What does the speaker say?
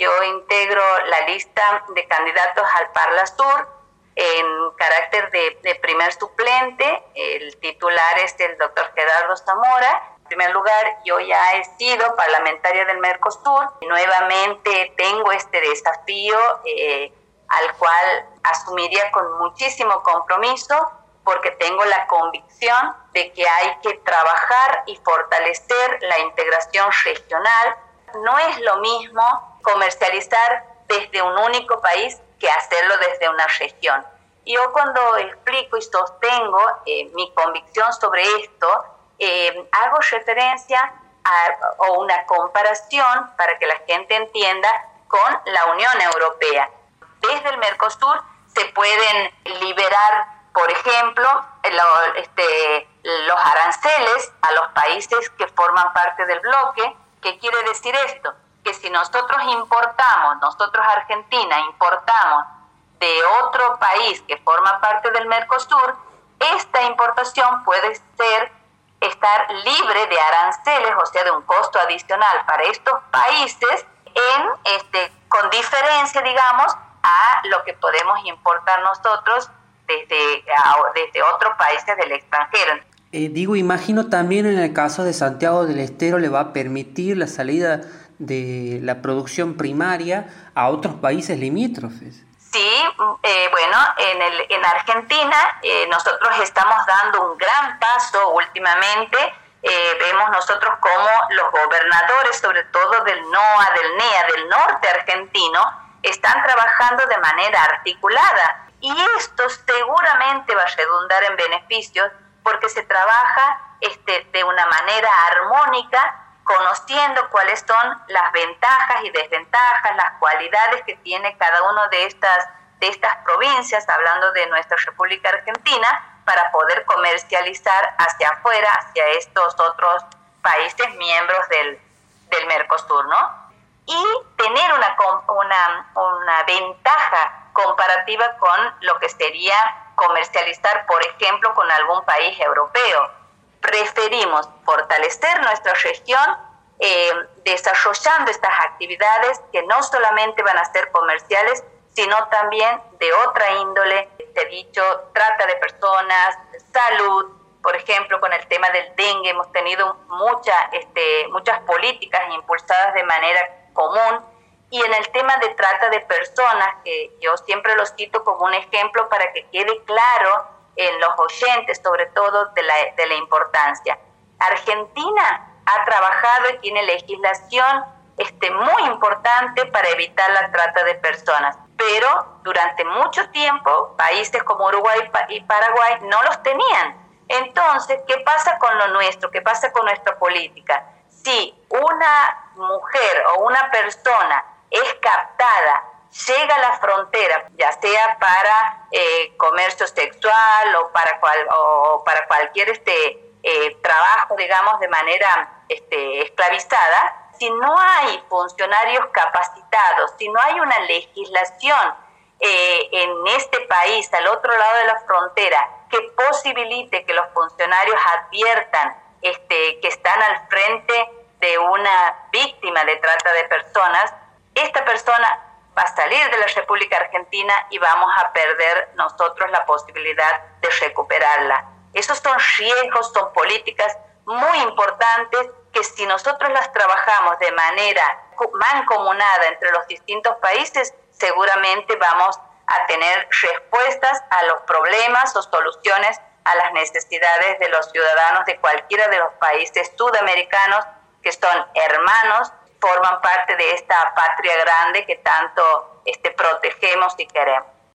yo integro la lista de candidatos al Parla Sur en carácter de primer suplente. El titular es el doctor Gerardo Zamora. En primer lugar, yo ya he sido parlamentaria del Mercosur y nuevamente tengo este desafío al cual asumiría con muchísimo compromiso, porque tengo la convicción de que hay que trabajar y fortalecer la integración regional. No es lo mismo comercializar desde un único país que hacerlo desde una región. Yo cuando explico y sostengo mi convicción sobre esto, hago referencia o una comparación para que la gente entienda con la Unión Europea. Desde el Mercosur se pueden liberar, por ejemplo, los aranceles a los países que forman parte del bloque. ¿Qué quiere decir esto? Que si nosotros Argentina, importamos de otro país que forma parte del Mercosur, esta importación puede estar libre de aranceles, o sea, de un costo adicional para estos países, con diferencia, digamos, a lo que podemos importar nosotros desde otros países del extranjero. Imagino también en el caso de Santiago del Estero le va a permitir la salida de la producción primaria a otros países limítrofes. Sí, en Argentina nosotros estamos dando un gran paso últimamente. Vemos nosotros cómo los gobernadores, sobre todo del NOA, del NEA, del norte argentino, están trabajando de manera articulada. Y esto seguramente va a redundar en beneficios porque se trabaja de una manera armónica, conociendo cuáles son las ventajas y desventajas, las cualidades que tiene cada una de estas provincias, hablando de nuestra República Argentina, para poder comercializar hacia afuera, hacia estos otros países miembros del Mercosur, ¿no? Y tener una ventaja comparativa con lo que sería comercializar, por ejemplo, con algún país europeo. Preferimos fortalecer nuestra región desarrollando estas actividades que no solamente van a ser comerciales, sino también de otra índole. Te he dicho, trata de personas, salud. Por ejemplo, con el tema del dengue hemos tenido muchas políticas impulsadas de manera común. Y en el tema de trata de personas, que yo siempre lo cito como un ejemplo para que quede claro en los oyentes, sobre todo de la importancia. Argentina ha trabajado y tiene legislación muy importante para evitar la trata de personas, pero durante mucho tiempo países como Uruguay y Paraguay no los tenían. Entonces, ¿qué pasa con lo nuestro? ¿Qué pasa con nuestra política? Si una mujer o una persona es captada, llega a la frontera, ya sea para comercio sexual o para cualquier trabajo, digamos, de manera esclavizada, si no hay funcionarios capacitados, si no hay una legislación en este país, al otro lado de la frontera, que posibilite que los funcionarios adviertan que están al frente de una víctima de trata de personas, esta persona va a salir de la República Argentina y vamos a perder nosotros la posibilidad de recuperarla. Esos son riesgos, son políticas muy importantes que si nosotros las trabajamos de manera mancomunada entre los distintos países, seguramente vamos a tener respuestas a los problemas o soluciones a las necesidades de los ciudadanos de cualquiera de los países sudamericanos que son hermanos, forman parte de esta patria grande que tanto protegemos y queremos.